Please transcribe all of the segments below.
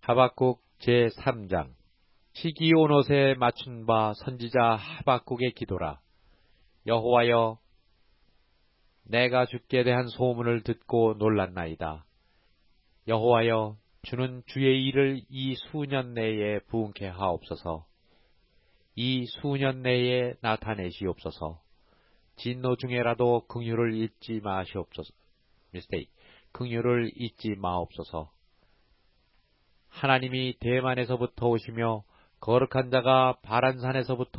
하박국 제3장. 시기 온옷에 맞춘 바 선지자 하박국의 기도라. 여호와여, 내가 주께 대한 소문을 듣고 놀랐나이다. 여호와여, 주는 주의 일을 이 수년 내에 부응케 하옵소서. 이 수년 내에 나타내시옵소서. 진노 중에라도 긍휼을 잊지 마시옵소서. 긍휼을 잊지 마옵소서. 하나님이 대만에서부터 오시며 거룩한 자가 바란산에서부터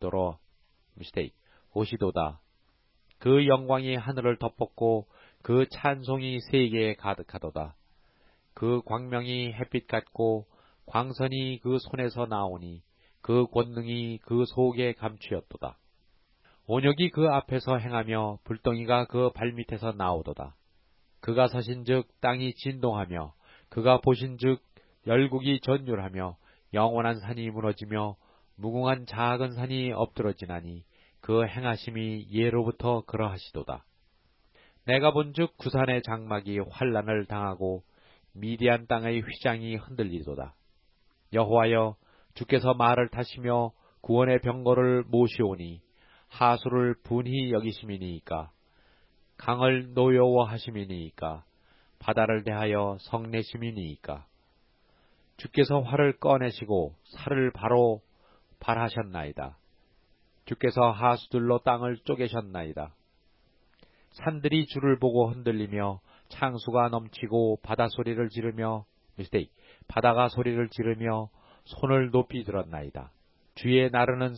오시도다. 그 영광이 하늘을 덮었고 그 찬송이 세계에 가득하도다. 그 광명이 햇빛 같고 광선이 그 손에서 나오니 그 권능이 그 속에 감추었도다. 온역이 그 앞에서 행하며 불덩이가 그 발밑에서 나오도다. 그가 서신즉 땅이 진동하며 그가 보신즉 열국이 전율하며 영원한 산이 무너지며 무궁한 작은 산이 엎드러지나니 그 행하심이 예로부터 그러하시도다. 내가 본즉 구산의 장막이 환란을 당하고 미디안 땅의 휘장이 흔들리도다. 여호와여, 주께서 말을 타시며 구원의 병거를 모시오니 하수를 분히 여기심이니이까, 강을 노여워하심이니이까, 바다를 대하여 성내심이니이까. 주께서 활을 꺼내시고 살을 바로 발하셨나이다. 주께서 하수들로 땅을 쪼개셨나이다. 산들이 주를 보고 흔들리며 창수가 넘치고 바다가 소리를 지르며 손을 높이 들었나이다. 주의 나르는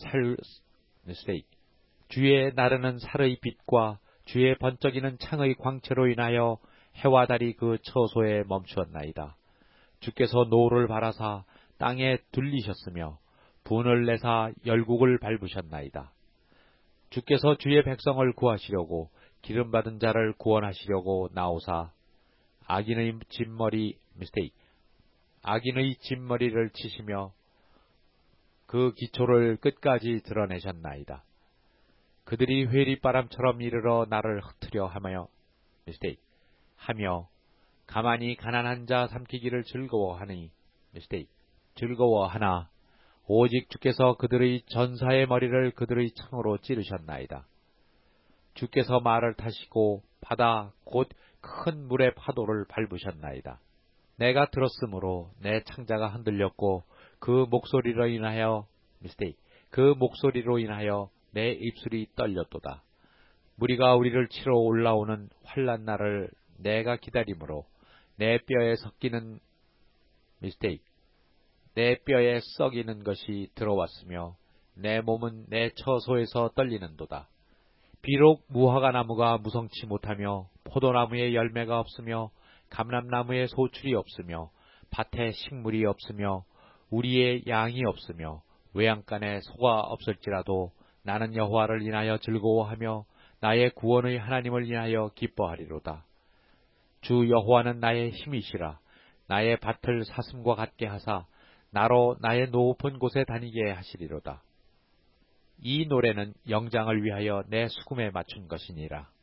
살의 빛과 주의 번쩍이는 창의 광채로 인하여 해와 달이 그 처소에 멈추었나이다. 주께서 노를 바라사 땅에 둘리셨으며 분을 내사 열국을 밟으셨나이다. 주께서 주의 백성을 구하시려고 기름받은 자를 구원하시려고 나오사 악인의 진머리를 치시며 그 기초를 끝까지 드러내셨나이다. 그들이 회리바람처럼 이르러 나를 흩으려 하며 가만히 가난한 자 삼키기를 즐거워하나 오직 주께서 그들의 전사의 머리를 그들의 창으로 찌르셨나이다. 주께서 말을 타시고 바다 곧 큰 물의 파도를 밟으셨나이다. 내가 들었으므로 내 창자가 흔들렸고 그 목소리로 인하여 내 입술이 떨렸도다. 무리가 우리를 치러 올라오는 환난 날을 내가 기다림으로 내 뼈에 썩이는 것이 들어왔으며 내 몸은 내 처소에서 떨리는도다. 비록 무화과 나무가 무성치 못하며 포도나무에 열매가 없으며 감람나무에 소출이 없으며 밭에 식물이 없으며 우리의 양이 없으며 외양간에 소가 없을지라도 나는 여호와를 인하여 즐거워하며 나의 구원의 하나님을 인하여 기뻐하리로다. 주 여호와는 나의 힘이시라. 나의 밭을 사슴과 같게 하사 나로 나의 높은 곳에 다니게 하시리로다. 이 노래는 영장을 위하여 내 수금에 맞춘 것이니라.